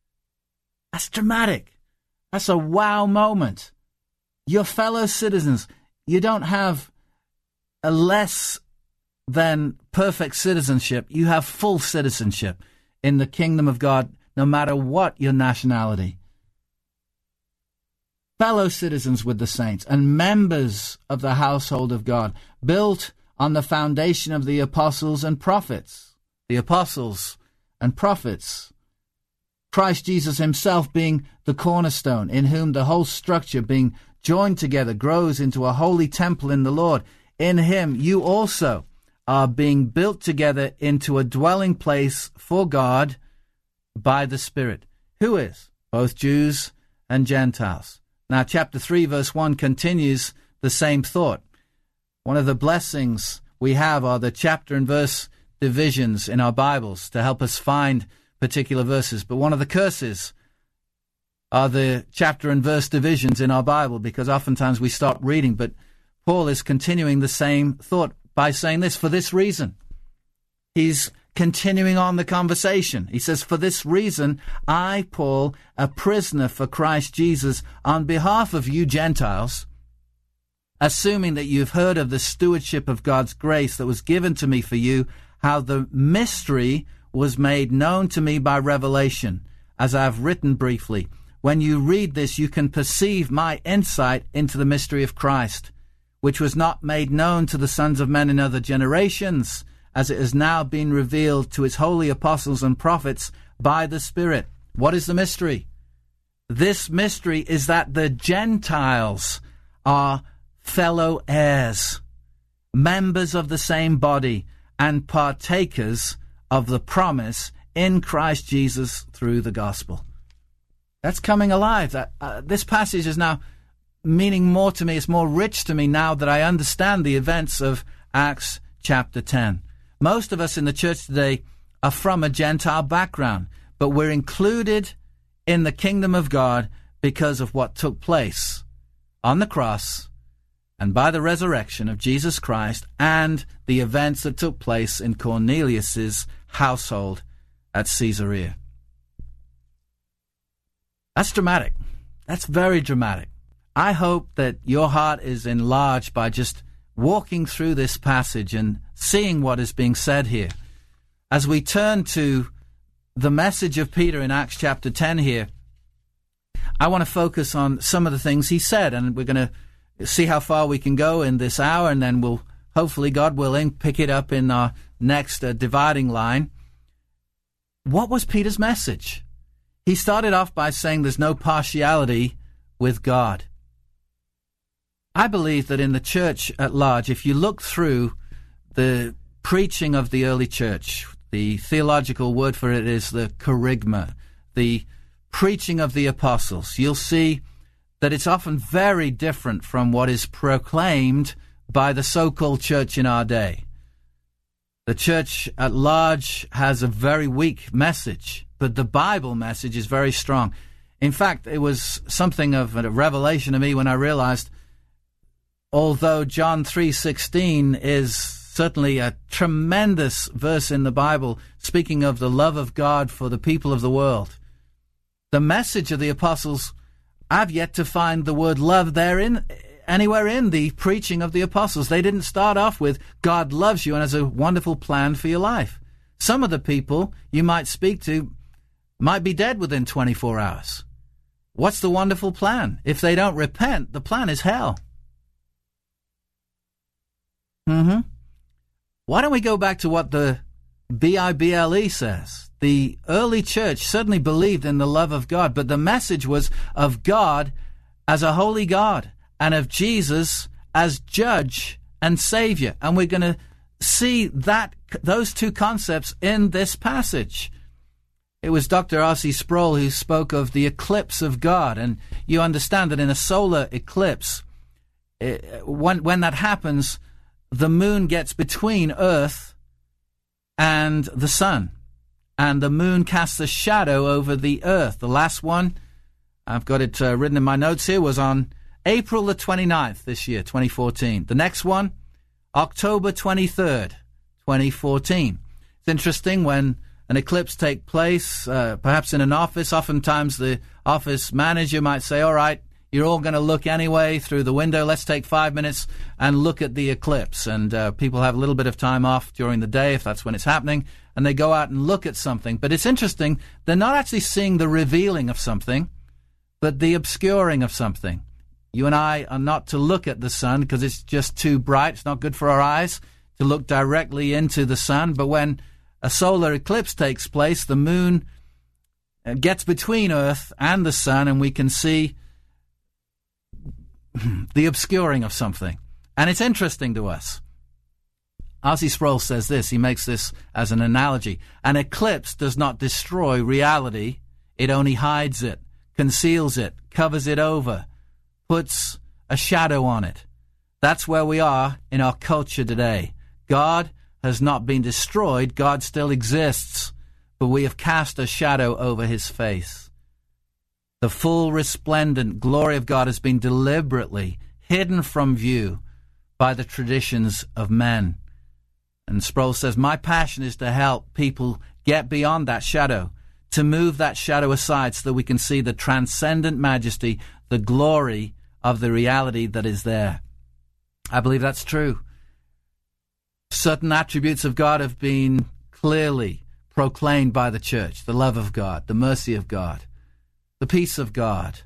That's dramatic. That's a wow moment. You're fellow citizens. You don't have a less than perfect citizenship. You have full citizenship in the kingdom of God, no matter what your nationality. fellow citizens with the saints, and members of the household of God, built on the foundation of the apostles and prophets. The apostles and prophets. Christ Jesus himself being the cornerstone, in whom the whole structure being joined together grows into a holy temple in the Lord. In him you also are being built together into a dwelling place for God by the Spirit, who is both Jews and Gentiles. Now, chapter 3, verse 1 continues the same thought. One of the blessings we have are the chapter and verse divisions in our Bibles to help us find particular verses. But one of the curses are the chapter and verse divisions in our Bible, because oftentimes we stop reading. But Paul is continuing the same thought by saying this, for this reason. He's continuing on the conversation. He says, for this reason, I, Paul, a prisoner for Christ Jesus, on behalf of you Gentiles, assuming that you've heard of the stewardship of God's grace that was given to me for you, how the mystery was made known to me by revelation, as I have written briefly. When you read this, you can perceive my insight into the mystery of Christ, which was not made known to the sons of men in other generations, as it has now been revealed to his holy apostles and prophets by the Spirit. What is the mystery? This mystery is that the Gentiles are fellow heirs, members of the same body, and partakers of the promise in Christ Jesus through the gospel. That's coming alive. This passage is now meaning more to me. It's more rich to me now that I understand the events of Acts chapter 10. Most of us in the church today are from a Gentile background, but we're included in the kingdom of God because of what took place on the cross and by the resurrection of Jesus Christ and the events that took place in Cornelius's household at Caesarea. That's dramatic. That's very dramatic. I hope that your heart is enlarged by just walking through this passage and seeing what is being said here. As we turn to the message of Peter in Acts chapter 10 here, I want to focus on some of the things he said, and we're going to see how far we can go in this hour, and then we'll, hopefully, God willing, pick it up in our next dividing line. What was Peter's message? He started off by saying there's no partiality with God. I believe that in the church at large, if you look through the preaching of the early church, the theological word for it is the kerygma, the preaching of the apostles, you'll see that it's often very different from what is proclaimed by the so-called church in our day. The church at large has a very weak message, but the Bible message is very strong. In fact, it was something of a revelation to me when I realized, although John 3:16 is certainly a tremendous verse in the Bible, speaking of the love of God for the people of the world, the message of the apostles, I've yet to find the word love therein anywhere in the preaching of the apostles. They didn't start off with God loves you and has a wonderful plan for your life. Some of the people you might speak to might be dead within 24 hours. What's the wonderful plan? If they don't repent, the plan is hell. Why don't we go back to what the Bible says? The early church certainly believed in the love of God, but the message was of God as a holy God and of Jesus as judge and Savior. And we're going to see those two concepts in this passage. It was Dr. R.C. Sproul who spoke of the eclipse of God, and you understand that in a solar eclipse, when that happens, the moon gets between Earth and the sun, and the moon casts a shadow over the Earth. The last one, I've got it written in my notes here, was on April the 29th this year, 2014. The next one, October 23rd, 2014. It's interesting when an eclipse takes place, perhaps in an office. Oftentimes the office manager might say, all right, you're all going to look anyway through the window. Let's take 5 minutes and look at the eclipse. And people have a little bit of time off during the day, if that's when it's happening, and they go out and look at something. But it's interesting, they're not actually seeing the revealing of something, but the obscuring of something. You and I are not to look at the sun because it's just too bright. It's not good for our eyes to look directly into the sun. But when a solar eclipse takes place, the moon gets between Earth and the sun, and we can see the obscuring of something. And it's interesting to us. R.C. Sproul says this. He makes this as an analogy. An eclipse does not destroy reality. It only hides it, conceals it, covers it over, puts a shadow on it. That's where we are in our culture today. God has not been destroyed. God still exists, but we have cast a shadow over his face. The full resplendent glory of God has been deliberately hidden from view by the traditions of men. And Sproul says, my passion is to help people get beyond that shadow, to move that shadow aside so that we can see the transcendent majesty, the glory of the reality that is there. I believe that's true. Certain attributes of God have been clearly proclaimed by the church: the love of God, the mercy of God, the peace of God.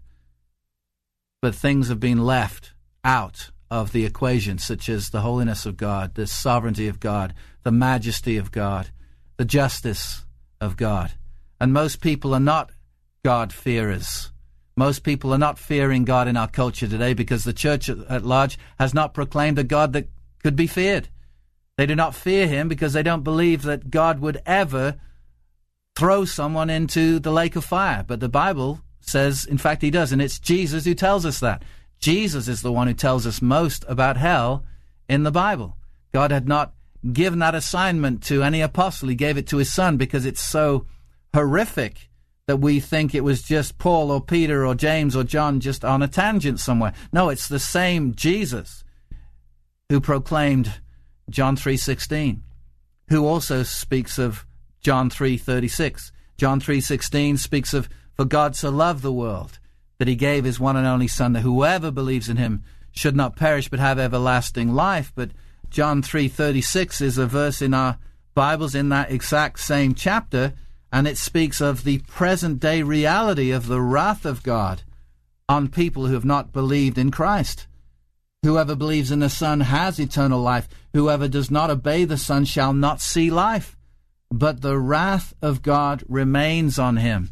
But things have been left out of the equation, such as the holiness of God, the sovereignty of God, the majesty of God, the justice of God. And most people are not God-fearers. Most people are not fearing God in our culture today because the church at large has not proclaimed a God that could be feared. They do not fear him because they don't believe that God would ever throw someone into the lake of fire. But the Bible says, in fact, he does, and it's Jesus who tells us that. Jesus is the one who tells us most about hell in the Bible. God had not given that assignment to any apostle. He gave it to his son because it's so horrific that we think it was just Paul or Peter or James or John just on a tangent somewhere. No, it's the same Jesus who proclaimed John 3:16, who also speaks of John 3:36. John 3:16 speaks of, for God so loved the world that he gave his one and only Son, that whoever believes in him should not perish but have everlasting life. But John 3:36 is a verse in our Bibles in that exact same chapter, and it speaks of the present-day reality of the wrath of God on people who have not believed in Christ. Whoever believes in the Son has eternal life. Whoever does not obey the Son shall not see life, but the wrath of God remains on him.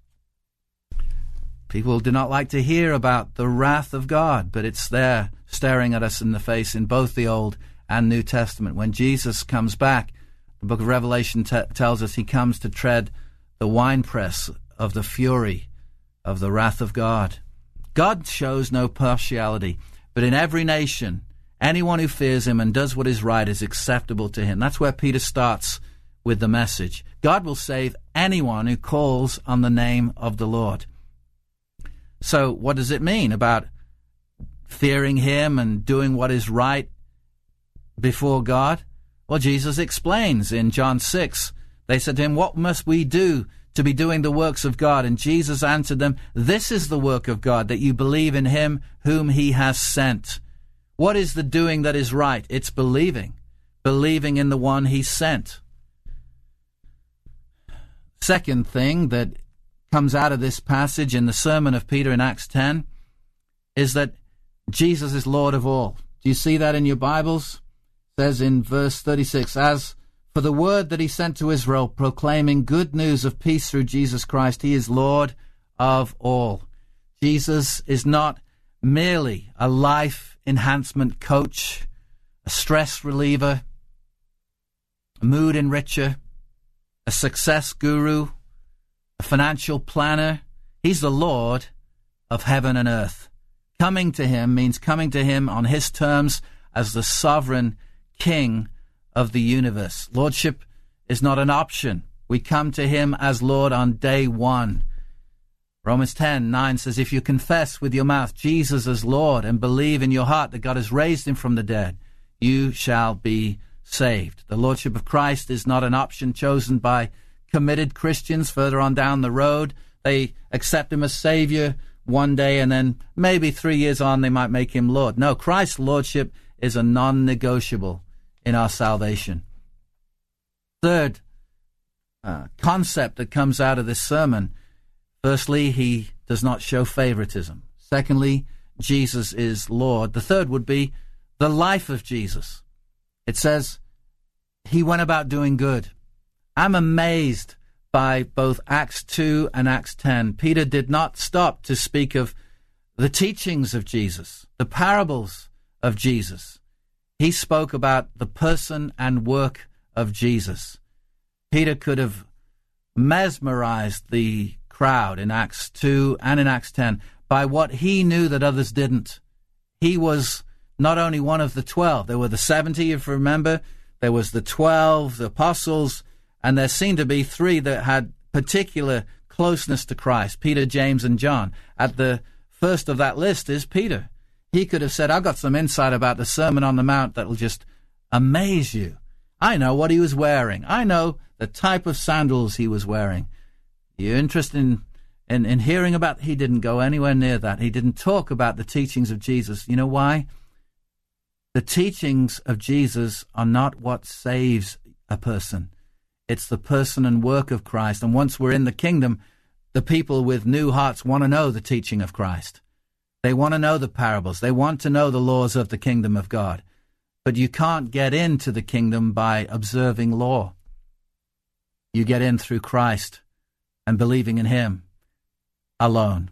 People do not like to hear about the wrath of God, but it's there staring at us in the face in both the Old and New Testament. When Jesus comes back, the book of Revelation tells us he comes to tread the winepress of the fury of the wrath of God. God shows no partiality, but in every nation, anyone who fears him and does what is right is acceptable to him. That's where Peter starts with the message. God will save anyone who calls on the name of the Lord. So what does it mean about fearing him and doing what is right before God? Well, Jesus explains in John 6. They said to him, what must we do to be doing the works of God? And Jesus answered them, this is the work of God, that you believe in him whom he has sent. What is the doing that is right? It's believing in the one he sent. Second thing that comes out of this passage in the sermon of Peter in Acts 10 is that Jesus is Lord of all. Do you see that in your Bibles? It says in verse 36, as for the word that he sent to Israel, proclaiming good news of peace through Jesus Christ, he is Lord of all. Jesus is not merely a life enhancement coach, a stress reliever, a mood enricher, a success guru, a financial planner. He's the Lord of heaven and earth. Coming to him means coming to him on his terms as the sovereign king of the universe. Lordship is not an option. We come to him as Lord on day one. Romans 10:9 says, if you confess with your mouth Jesus as Lord and believe in your heart that God has raised him from the dead, you shall be saved. The Lordship of Christ is not an option chosen by committed Christians further on down the road. They accept him as Savior one day, and then maybe 3 years on they might make him Lord. No, Christ's Lordship is a non-negotiable in our salvation. Third concept that comes out of this sermon: firstly, he does not show favoritism. Secondly, Jesus is Lord. The third would be the life of Jesus. It says he went about doing good. I'm amazed by both Acts 2 and Acts 10. Peter did not stop to speak of the teachings of Jesus, the parables of Jesus. He spoke about the person and work of Jesus. Peter could have mesmerized the crowd in Acts 2 and in Acts 10 by what he knew that others didn't. He was not only one of the 12. There were the 70, if you remember. There was the 12, the apostles, and there seemed to be 3 that had particular closeness to Christ, Peter, James, and John. At the first of that list is Peter. He could have said, I've got some insight about the Sermon on the Mount that will just amaze you. I know what he was wearing. I know the type of sandals he was wearing. You're interested in hearing about? He didn't go anywhere near that. He didn't talk about the teachings of Jesus. You know why? The teachings of Jesus are not what saves a person. It's the person and work of Christ. And once we're in the kingdom, the people with new hearts want to know the teaching of Christ. They want to know the parables. They want to know the laws of the kingdom of God. But you can't get into the kingdom by observing law. You get in through Christ and believing in him alone.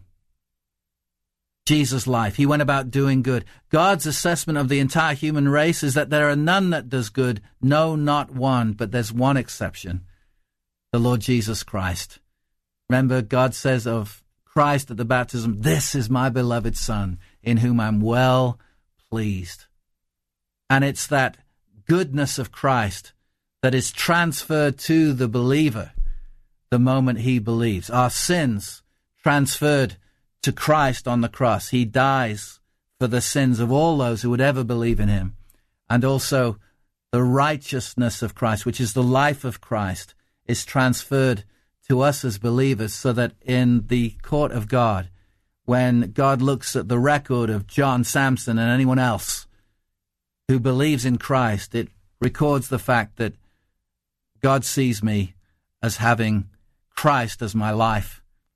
Jesus' life. He went about doing good. God's assessment of the entire human race is that there are none that does good, no, not one, but there's one exception, the Lord Jesus Christ. Remember, God says of Christ at the baptism, this is my beloved Son, in whom I'm well pleased. And it's that goodness of Christ that is transferred to the believer the moment he believes. Our sins transferred to Christ on the cross. He dies for the sins of all those who would ever believe in him. And also the righteousness of Christ, which is the life of Christ, is transferred to us as believers, so that in the court of God, when God looks at the record of John Samson and anyone else who believes in Christ, it records the fact that God sees me as having Christ as my life.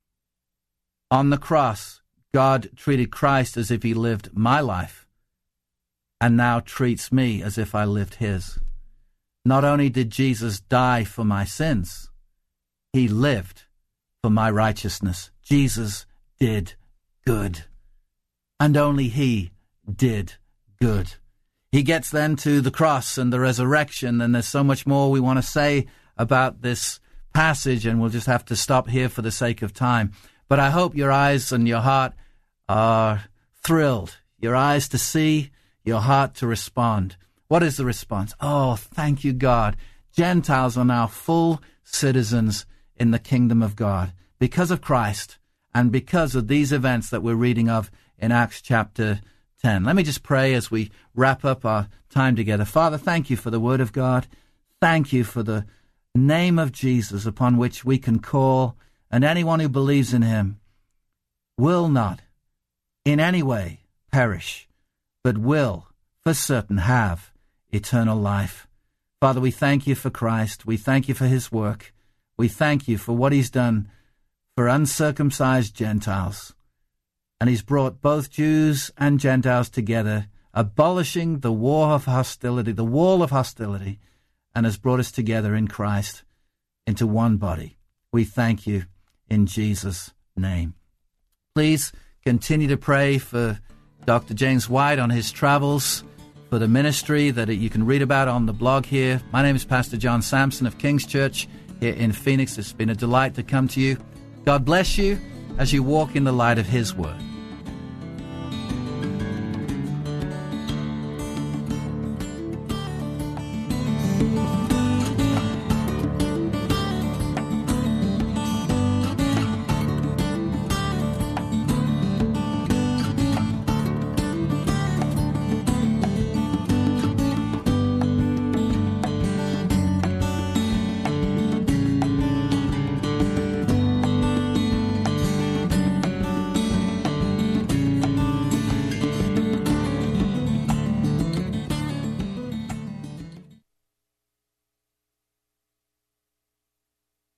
On the cross, God treated Christ as if he lived my life, and now treats me as if I lived his. Not only did Jesus die for my sins, he lived for my righteousness. Jesus did good, and only he did good. He gets then to the cross and the resurrection, and there's so much more we want to say about this passage, and we'll just have to stop here for the sake of time. But I hope your eyes and your heart are thrilled. Your eyes to see, your heart to respond. What is the response? Oh, thank you, God. Gentiles are now full citizens in the kingdom of God because of Christ and because of these events that we're reading of in Acts chapter 10. Let me just pray as we wrap up our time together. Father, thank you for the word of God. Thank you for the name of Jesus upon which we can call, and anyone who believes in him will not in any way perish, but will for certain have eternal life. Father, we thank you for Christ. We thank you for his work. We thank you for what he's done for uncircumcised Gentiles. And he's brought both Jews and Gentiles together, abolishing the war of hostility, the wall of hostility, and has brought us together in Christ into one body. We thank you in Jesus' name. Please continue to pray for Dr. James White on his travels, for the ministry that you can read about on the blog here. My name is Pastor John Samson of King's Church here in Phoenix. It's been a delight to come to you. God bless you as you walk in the light of his word.